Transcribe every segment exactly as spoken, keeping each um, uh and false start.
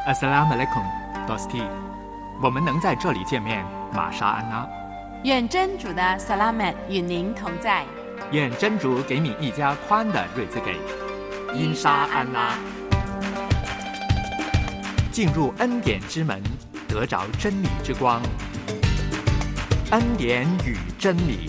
Assalamu alaikum, Dosti。我们能在这里见面，玛莎安拉。 愿真主的萨拉曼与您同在。 愿真主给你一家宽的日子给。因沙安拉。进入恩典之门，得着真理之光。恩典与真理。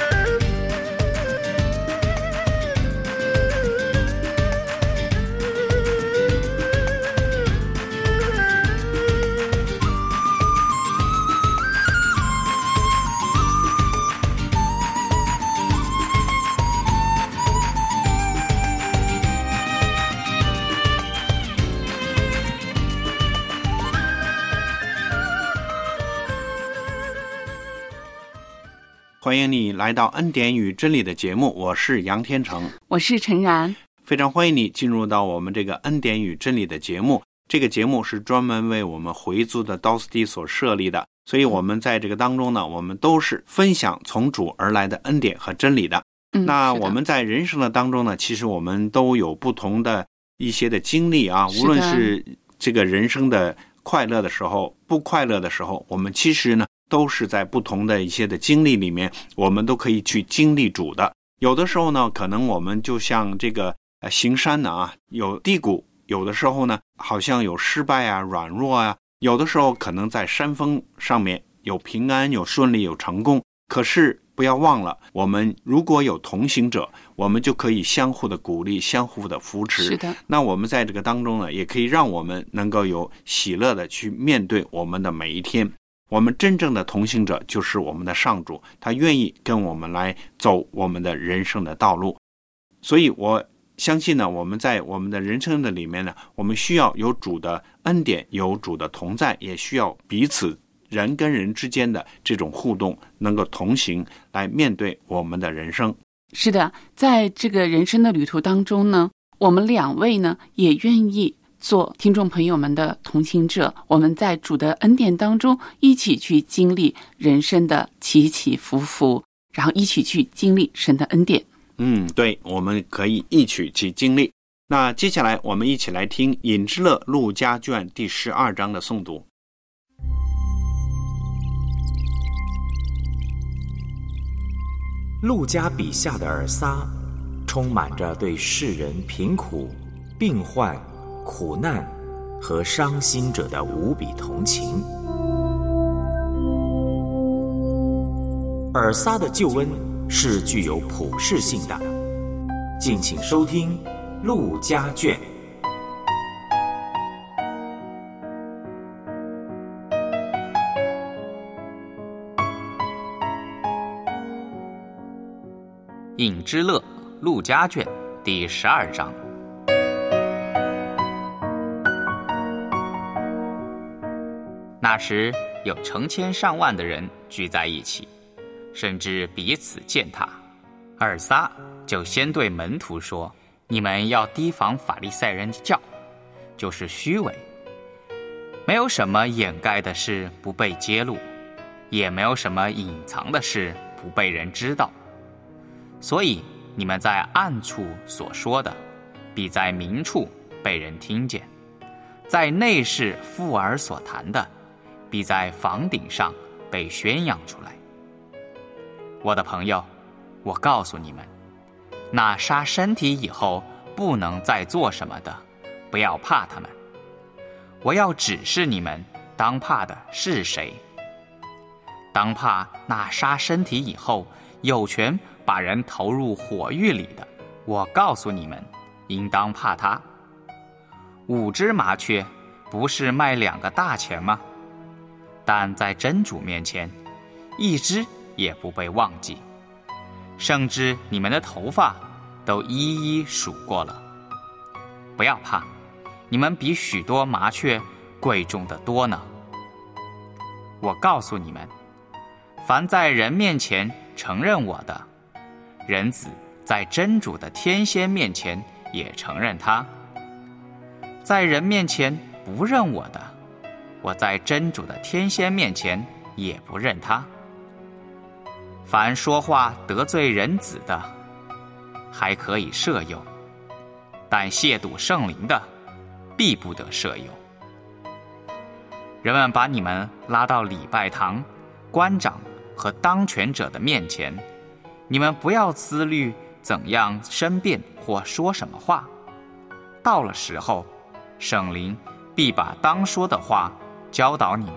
欢迎你来到恩典与真理的节目，我是杨天成， 我是陈然。 非常欢迎你进入到我们这个恩典与真理的节目。这个节目是专门为我们回族的 D O S T 所设立的，所以我们在这个当中呢，我们都是分享从主而来的恩典和真理的。 嗯、 那我们在人生的当中呢，其实我们都有不同的一些的经历啊，无论是这个人生的快乐的时候，不快乐的时候，我们其实呢都是在不同的一些的经历里面，我们都可以去经历主的。有的时候呢，可能我们就像这个呃行山的啊，有低谷；有的时候呢，好像有失败啊、软弱啊；有的时候可能在山峰上面有平安、有顺利、有成功。可是不要忘了，我们如果有同行者，我们就可以相互的鼓励、相互的扶持。 是的。 那我们在这个当中呢，也可以让我们能够有喜乐的去面对我们的每一天。我们真正的同行者就是我们的上主，他愿意跟我们来走我们的人生的道路。所以我相信呢，我们在我们的人生的里面呢，我们需要有主的恩典，有主的同在，也需要彼此人跟人之间的这种互动，能够同行来面对我们的人生。 是的，在这个人生的旅途当中呢，我们两位呢也愿意做听众朋友们的同行者，我们在主的恩典当中一起去经历人生的起起伏伏，然后一起去经历神的恩典。 嗯，对，我们可以一起去经历。那接下来我们一起来听尹之乐路加卷第十二章的诵读。 路加笔下的尔撒，充满着对世人贫苦、病患、苦难和伤心者的无比同情。尔撒的救恩是具有普世性的，敬请收听路加卷。 尹之乐路加卷第十二章。那时有成千上万的人聚在一起，甚至彼此践踏。尔撒就先对门徒说：你们要提防法利赛人的教，就是虚伪。没有什么掩盖的事不被揭露，也没有什么隐藏的事不被人知道。所以你们在暗处所说的，必在明处被人听见；在内室附耳所谈的，必在房顶上被宣扬出来。我的朋友，我告诉你们，那杀身体以后不能再做什么的，不要怕他们。我要指示你们，当怕的是谁？当怕那杀身体以后有权把人投入火狱里的。我告诉你们，应当怕他。五只麻雀不是卖两个大钱吗？但在真主面前，一只也不被忘记。甚至你们的头发都一一数过了。不要怕，你们比许多麻雀贵重得多呢。我告诉你们，凡在人面前承认我的，人子在真主的天仙面前也承认他；在人面前不认我的，我在真主的天仙面前也不认他。凡说话得罪人子的，还可以赦宥，但亵渎圣灵的，必不得赦宥。 人们把你们拉到礼拜堂、官长和当权者的面前，你们不要思虑怎样申辩或说什么话。到了时候，圣灵必把当说的话教导你们。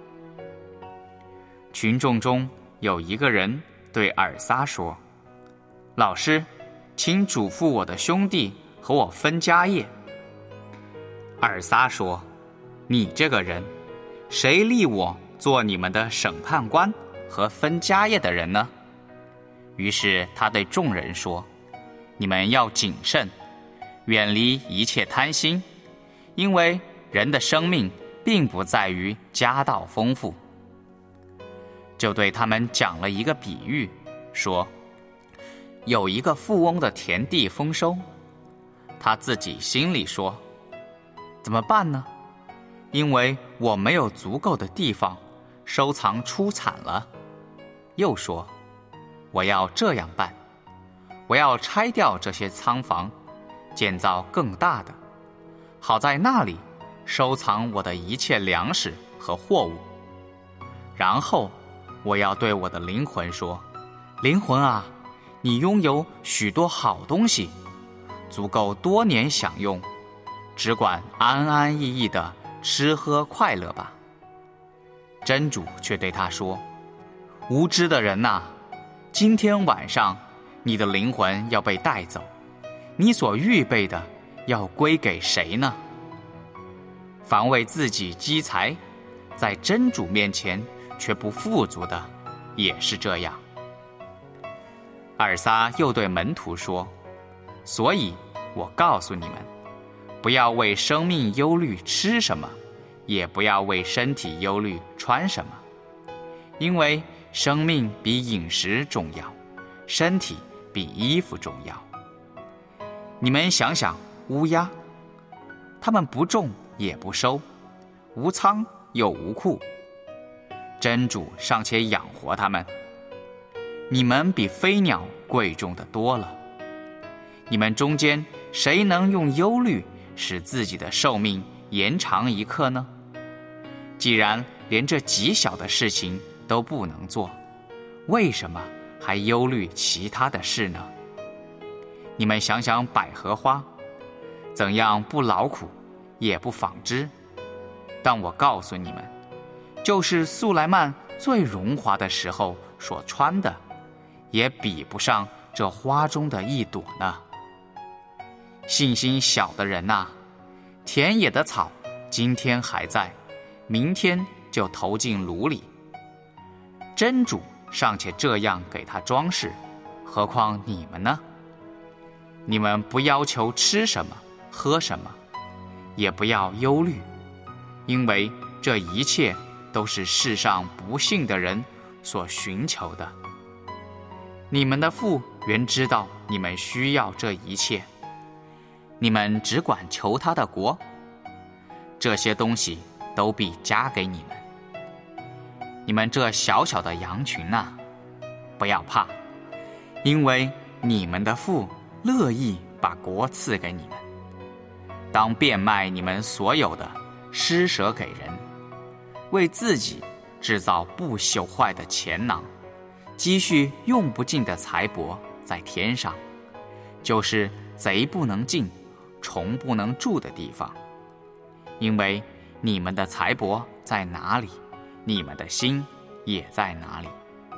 群众中有一个人对尔撒说：老师，请嘱咐我的兄弟和我分家业。尔撒说：你这个人，谁立我做你们的审判官和分家业的人呢？于是他对众人说：你们要谨慎，远离一切贪心，因为人的生命并不在于家道丰富。就对他们讲了一个比喻，说：有一个富翁的田地丰收，他自己心里说：怎么办呢？因为我没有足够的地方收藏出产了。又说：我要这样办，我要拆掉这些仓房，建造更大的，好在那里收藏我的一切粮食和货物。然后我要对我的灵魂说：灵魂啊，你拥有许多好东西，足够多年享用，只管安安逸逸的吃喝快乐吧。真主却对他说：无知的人哪，今天晚上你的灵魂要被带走，你所预备的要归给谁呢？凡为自己积财，在真主面前却不富足的，也是这样。尔撒又对门徒说：所以我告诉你们，不要为生命忧虑吃什么，也不要为身体忧虑穿什么，因为生命比饮食重要，身体比衣服重要。你们想想乌鸦，它们不种也不收，无仓又无库，真主尚且养活它们，你们比飞鸟贵重的多了。你们中间谁能用忧虑使自己的寿命延长一刻呢？既然连这极小的事情都不能做，为什么还忧虑其他的事呢？你们想想百合花，怎样不劳苦，也不纺织。但我告诉你们，就是素莱曼最荣华的时候所穿的，也比不上这花中的一朵呢。信心小的人啊，田野的草今天还在，明天就投进炉里。真主尚且这样给他装饰，何况你们呢？你们不要求吃什么喝什么，也不要忧虑，因为这一切都是世上不幸的人所寻求的。你们的父原知道你们需要这一切，你们只管求他的国，这些东西都必加给你们。你们这小小的羊群啊，不要怕，因为你们的父乐意把国赐给你们。当变卖你们所有的，施舍给人，为自己制造不朽坏的钱囊，积蓄用不尽的财帛在天上，就是贼不能进，虫不能住的地方。因为你们的财帛在哪里，你们的心也在哪里。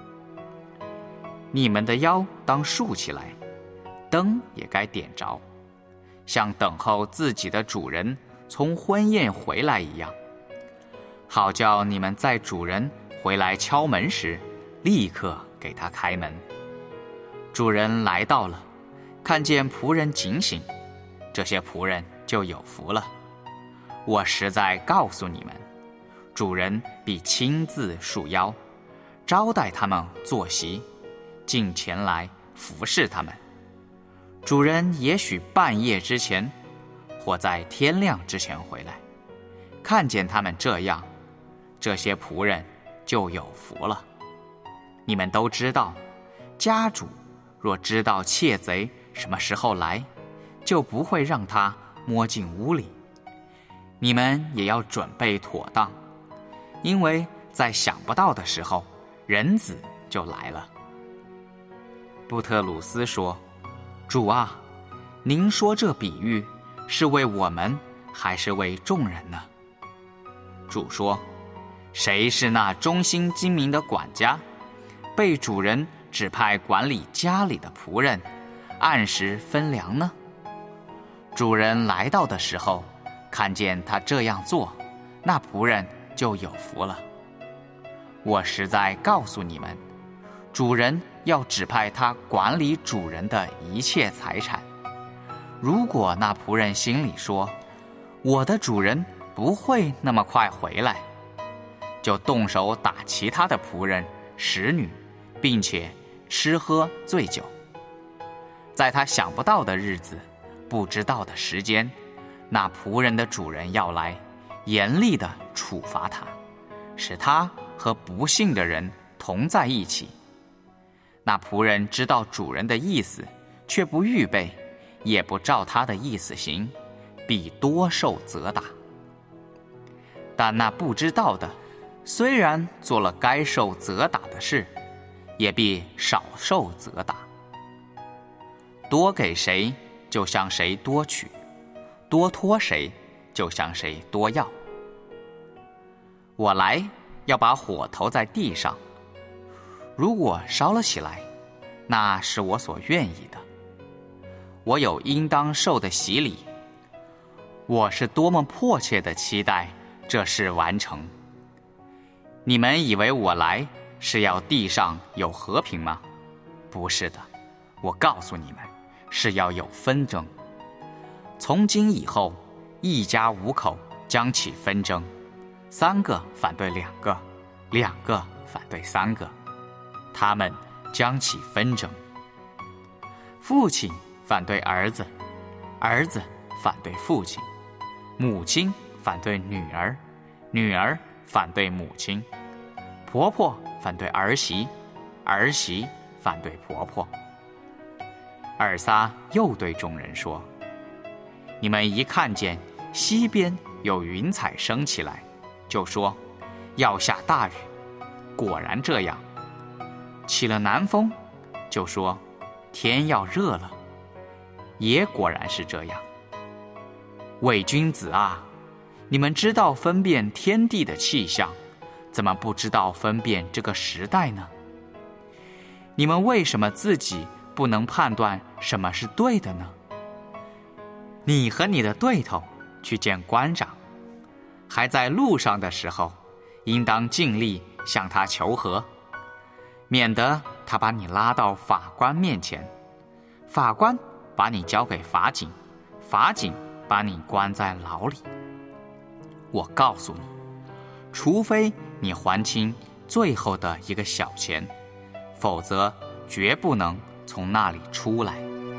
你们的腰当竖起来，灯也该点着，像等候自己的主人从婚宴回来一样，好叫你们在主人回来敲门时，立刻给他开门。主人来到了，看见仆人警醒，这些仆人就有福了。我实在告诉你们，主人必亲自束腰，招待他们坐席，进前来服侍他们。主人也许半夜之前，或在天亮之前回来，看见他们这样，这些仆人就有福了。你们都知道，家主若知道窃贼什么时候来，就不会让他摸进屋里。你们也要准备妥当， 因为在想不到的时候，人子就来了。布特鲁斯说：主啊，您说这比喻是为我们还是为众人呢？主说：谁是那忠心精明的管家，被主人指派管理家里的仆人，按时分粮呢？主人来到的时候，看见他这样做，那仆人就有福了。我实在告诉你们，主人要指派他管理主人的一切财产。如果那仆人心里说，我的主人不会那么快回来，就动手打其他的仆人、使女，并且吃喝醉酒。在他想不到的日子，不知道的时间，那仆人的主人要来，严厉地处罚他，使他和不幸的人同在一起。那仆人知道主人的意思，却不预备，也不照他的意思行，必多受责打。但那不知道的，虽然做了该受责打的事，也必少受责打。多给谁，就向谁多取；多托谁，就向谁多要。我来要把火投在地上，如果烧了起来，那是我所愿意的。我有应当受的洗礼，我是多么迫切的期待这事完成。你们以为我来是要地上有和平吗？不是的，我告诉你们，是要有纷争。从今以后，一家五口将起纷争，三个反对两个，两个反对三个，他们将起纷争。父亲反对儿子，儿子反对父亲，母亲反对女儿，女儿反对母亲，婆婆反对儿媳，儿媳反对婆婆。尔撒又对众人说：你们一看见西边有云彩升起来，就说要下大雨，果然这样。起了南风，就说天要热了，也果然是这样。伪君子啊，你们知道分辨天地的气象，怎么不知道分辨这个时代呢？你们为什么自己不能判断什么是对的呢？你和你的对头去见官长，还在路上的时候，应当尽力向他求和，免得他把你拉到法官面前，法官把你交给法警，法警把你关在牢里。我告诉你，除非你还清最后的一个小钱，否则绝不能从那里出来。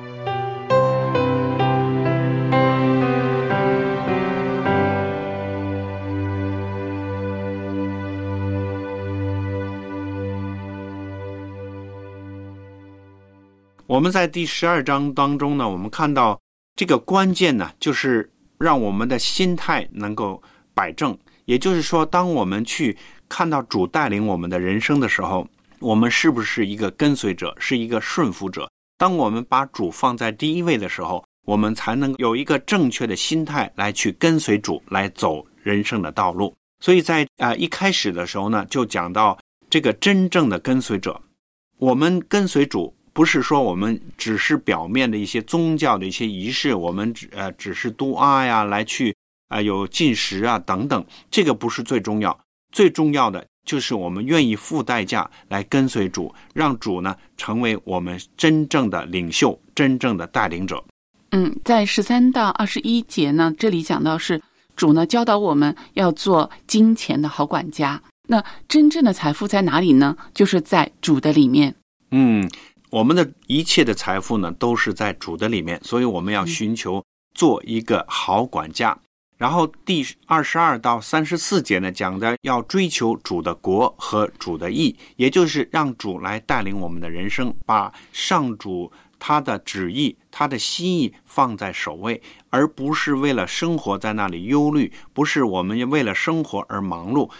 我们在第十二章当中呢，我们看到这个关键呢，就是让我们的心态能够摆正。也就是说，当我们去看到主带领我们的人生的时候，我们是不是一个跟随者，是一个顺服者？当我们把主放在第一位的时候，我们才能有一个正确的心态来去跟随主，来走人生的道路。所以在啊、呃、一开始的时候呢，就讲到这个真正的跟随者。我们跟随主，不是说我们只是表面的一些宗教的一些仪式，我们只呃只是都啊呀，来去啊、呃、有进食啊等等，这个不是最重要。最重要的就是我们愿意付代价来跟随主，让主呢成为我们真正的领袖，真正的带领者。 嗯，在十三到二十一节呢，这里讲到是主呢教导我们要做金钱的好管家。那真正的财富在哪里呢？就是在主的里面。 嗯，我们的一切的财富呢都是在主的里面，所以我们要寻求做一个好管家。嗯，然后第二十二到三十四节呢，讲的要追求主的国和主的义，也就是让主来带领我们的人生，把上主他的旨意、他的心意放在首位，而不是为了生活在那里忧虑，不是我们为了生活而忙碌。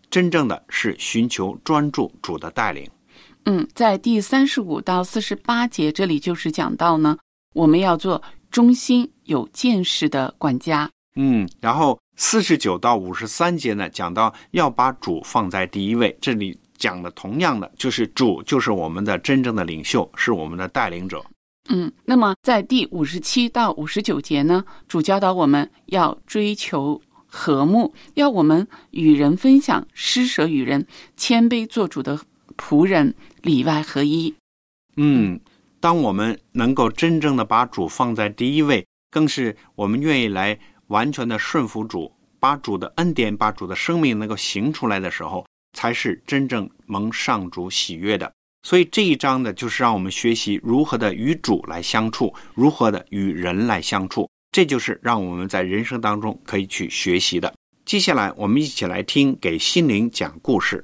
真正的是寻求专注主的带领。 嗯，在第三十五到四十八节这里就是讲到呢，我们要做忠心有见识的管家。 嗯，然后四十九到五十三节呢，讲到要把主放在第一位。这里讲的同样的，就是主就是我们的真正的领袖，是我们的带领者。 嗯，那么在第五十七到五十九节呢，主教导我们要追求和睦，要我们与人分享，施舍与人，谦卑做主的仆人，里外合一。 嗯，当我们能够真正的把主放在第一位，更是我们愿意来完全的顺服主，把主的恩典，把主的生命能够行出来的时候，才是真正蒙上主喜悦的。所以这一章呢，就是让我们学习如何的与主来相处，如何的与人来相处，这就是让我们在人生当中可以去学习的。接下来我们一起来听给心灵讲故事。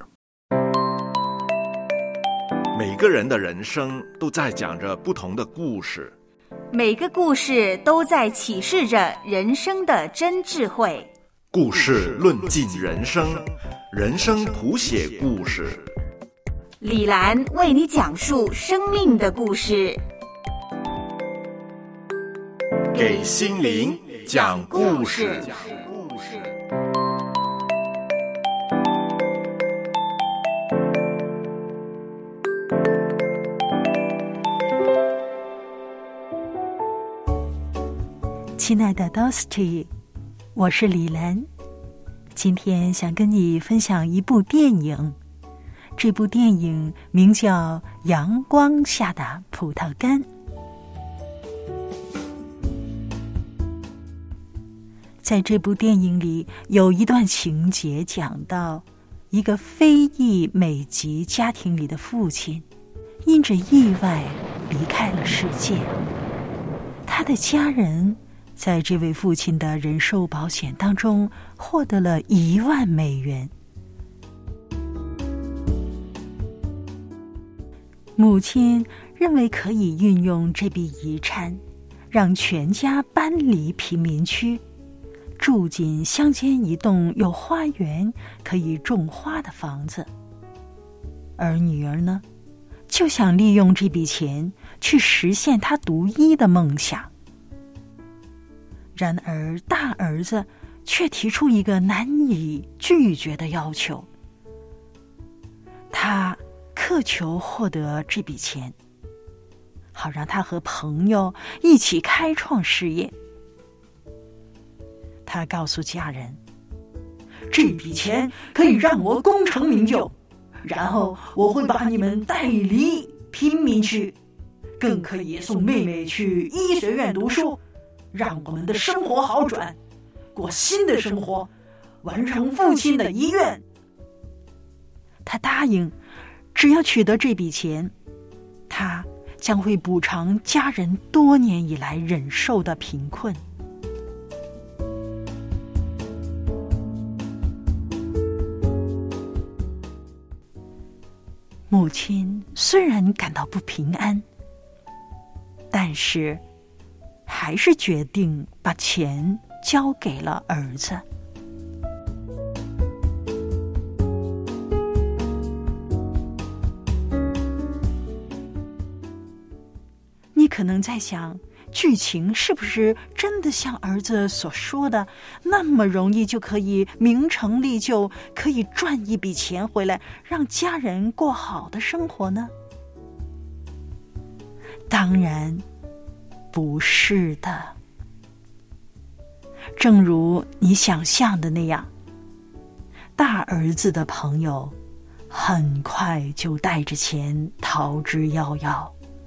每个人的人生都在讲着不同的故事， 每个故事都在启示着人生的真智慧。 故事论尽人生，人生谱写故事。 李兰为你讲述生命的故事， 给心灵讲故事。 亲爱的 Dusty， 我是李兰，今天想跟你分享一部电影。这部电影名叫《阳光下的葡萄干》。在这部电影里，有一段情节讲到，一个非裔美籍家庭里的父亲，因着意外离开了世界。他的家人在这位父亲的人寿保险当中获得了一万美元。母亲认为可以运用这笔遗产，让全家搬离贫民区，住进乡间一栋有花园可以种花的房子。而女儿呢，就想利用这笔钱去实现她读医的梦想。然而大儿子却提出一个难以拒绝的要求，他渴求获得这笔钱，好让他和朋友一起开创事业。他告诉家人，这笔钱可以让我功成名就，然后我会把你们带离贫民区，更可以送妹妹去医学院读书，让我们的生活好转，过新的生活，完成父亲的遗愿。他答应，只要取得这笔钱，他将会补偿家人多年以来忍受的贫困。母亲虽然感到不平安，但是还是决定把钱交给了儿子。你可能在想，剧情是不是真的像儿子所说的那么容易就可以名成利就，可以赚一笔钱回来，让家人过好的生活呢？当然不是的。正如你想象的那样，大儿子的朋友很快就带着钱逃之夭夭。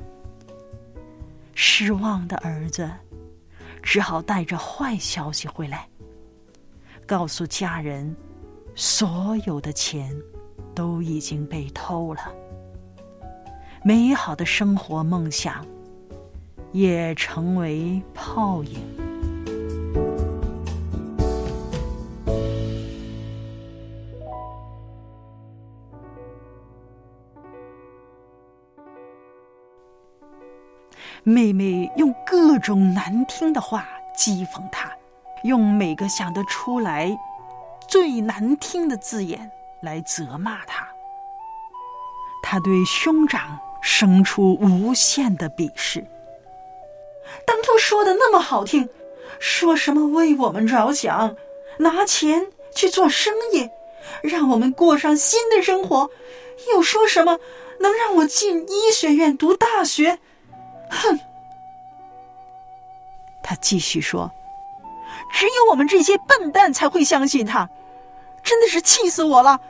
失望的儿子只好带着坏消息回来，告诉家人所有的钱都已经被偷了，美好的生活梦想也成为泡影。妹妹用各种难听的话讥讽他，用每个想得出来最难听的字眼来责骂他。他对兄长生出无限的鄙视。当初说的那么好听，说什么为我们着想，拿钱去做生意，让我们过上新的生活，又说什么能让我进医学院读大学。哼！他继续说，只有我们这些笨蛋才会相信他，真的是气死我了。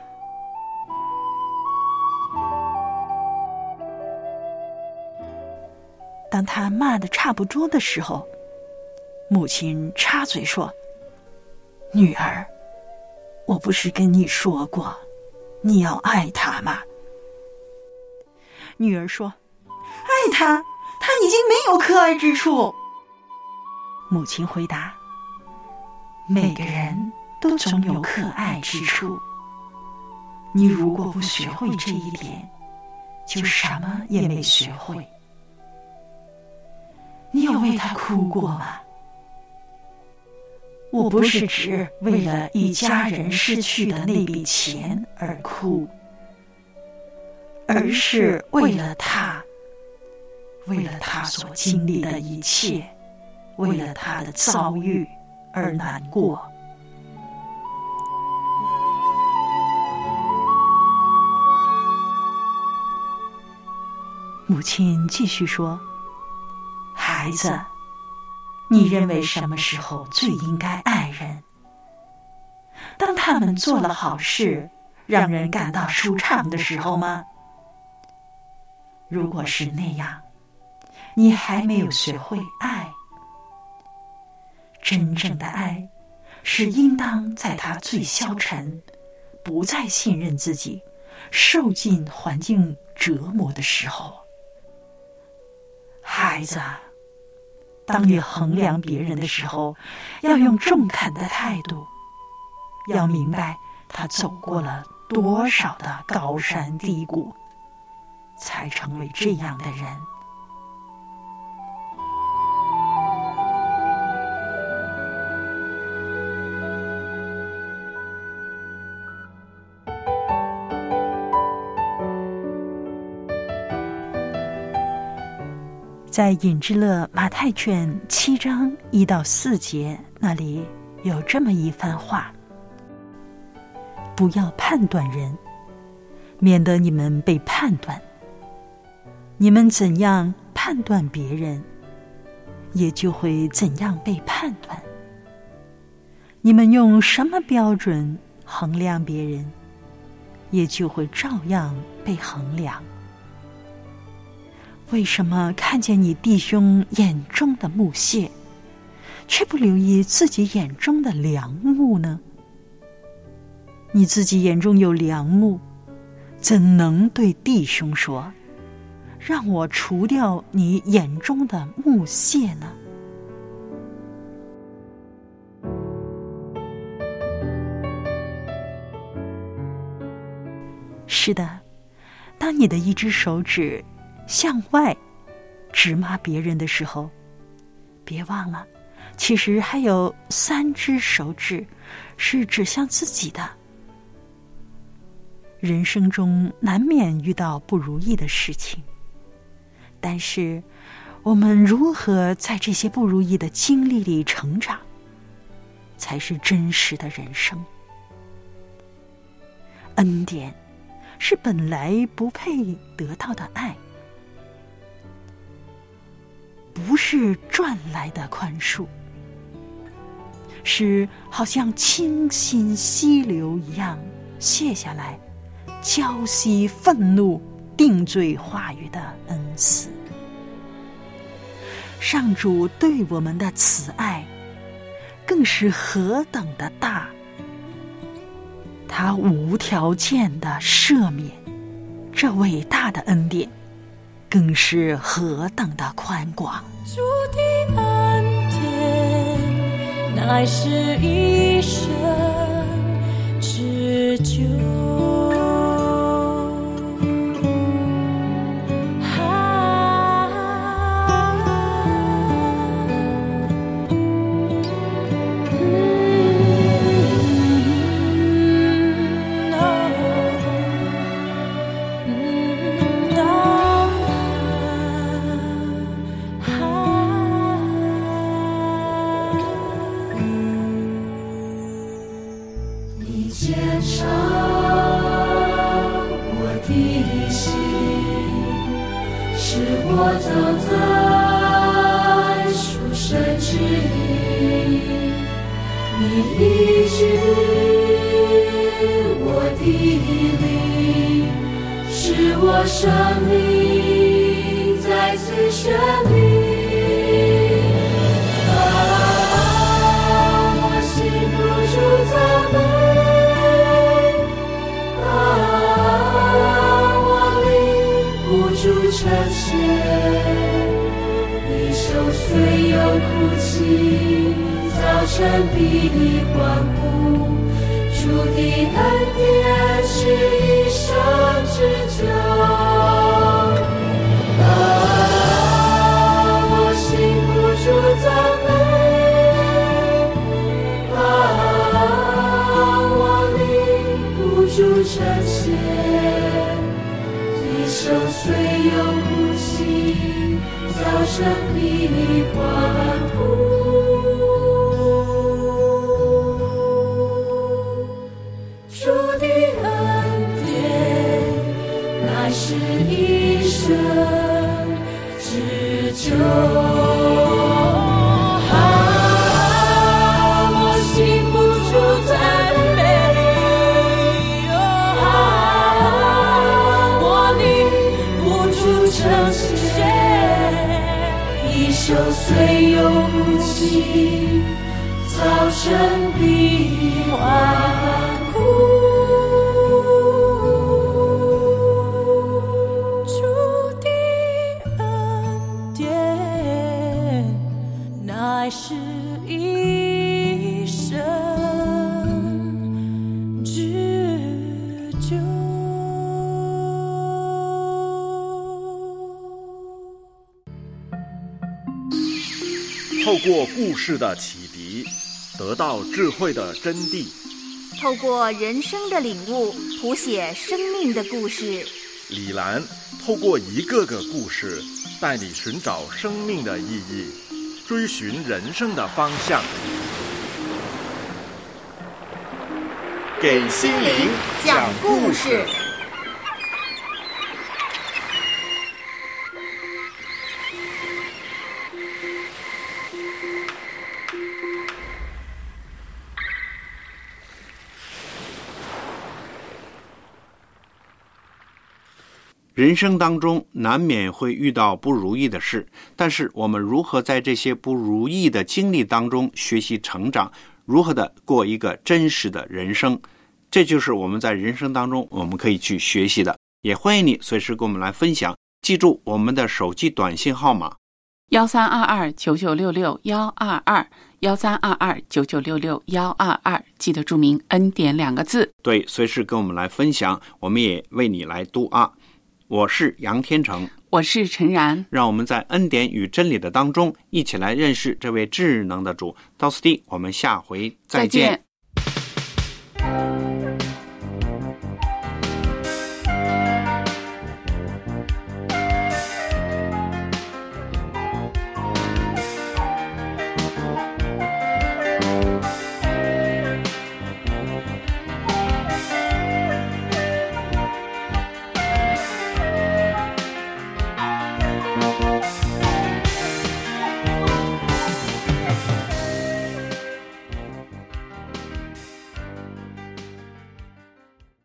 当他骂得差不多的时候，母亲插嘴说，女儿，我不是跟你说过你要爱他吗？女儿说，爱他，他已经没有可爱之处。母亲回答，每个人都总有可爱之处，你如果不学会这一点，就什么也没学会。你有为他哭过吗？我不是指为了一家人失去的那笔钱而哭，而是为了他，为了他所经历的一切，为了他的遭遇而难过。母亲继续说，孩子，你认为什么时候最应该爱人？当他们做了好事，让人感到舒畅的时候吗？如果是那样，你还没有学会爱。真正的爱，是应当在他最消沉，不再信任自己，受尽环境折磨的时候。孩子，当你衡量别人的时候，要用中肯的态度，要明白他走过了多少的高山低谷，才成为这样的人。在引之勒马太卷七章一到四节那里有这么一番话，不要判断人，免得你们被判断。你们怎样判断别人，也就会怎样被判断。你们用什么标准衡量别人，也就会照样被衡量。为什么看见你弟兄眼中的木屑，却不留意自己眼中的梁木呢？你自己眼中有梁木，怎能对弟兄说，让我除掉你眼中的木屑呢？是的，当你的一只手指向外指骂别人的时候，别忘了，其实还有三只手指是指向自己的。人生中难免遇到不如意的事情，但是我们如何在这些不如意的经历里成长，才是真实的人生。恩典是本来不配得到的爱，不是赚来的宽恕，是好像清新溪流一样泻下来，浇熄愤怒定罪话语的恩赐。上主对我们的慈爱更是何等的大，他无条件的赦免，这伟大的恩典更是何等的宽广。 主的恩典乃是一生之久， 你医治我的灵，使我生命再次绚丽。啊，我心不住赞美，啊，我灵不住称谢，一手虽有哭泣，早晨必你欢呼，主的恩典是一生之久。啊，我心不住赞美，啊，我灵不住称谢，一手虽有哭泣，早晨必你欢呼。是一生之久。啊，我心不住赞美，啊，我灵不住称谢，一手虽有哭泣，早晨必欢呼。是一生之久。 透过故事的启迪，得到智慧的真谛； 透过人生的领悟，谱写生命的故事。 李兰透过一个个故事，带你寻找生命的意义，追寻人生的方向， 给心灵讲故事。 人生当中难免会遇到不如意的事，但是我们如何在这些不如意的经历当中学习成长，如何的过一个真实的人生，这就是我们在人生当中我们可以去学习的。也欢迎你随时跟我们来分享，记住我们的手机短信号码幺三二二九九六六幺二二幺三二二九九六六幺二二，记得注明恩典两个字。 对，随时跟我们来分享，我们也为你来读啊。我是杨天成， 我是陈然， 让我们在恩典与真理的当中一起来认识这位智能的主。到此地，我们下回再见。 再见。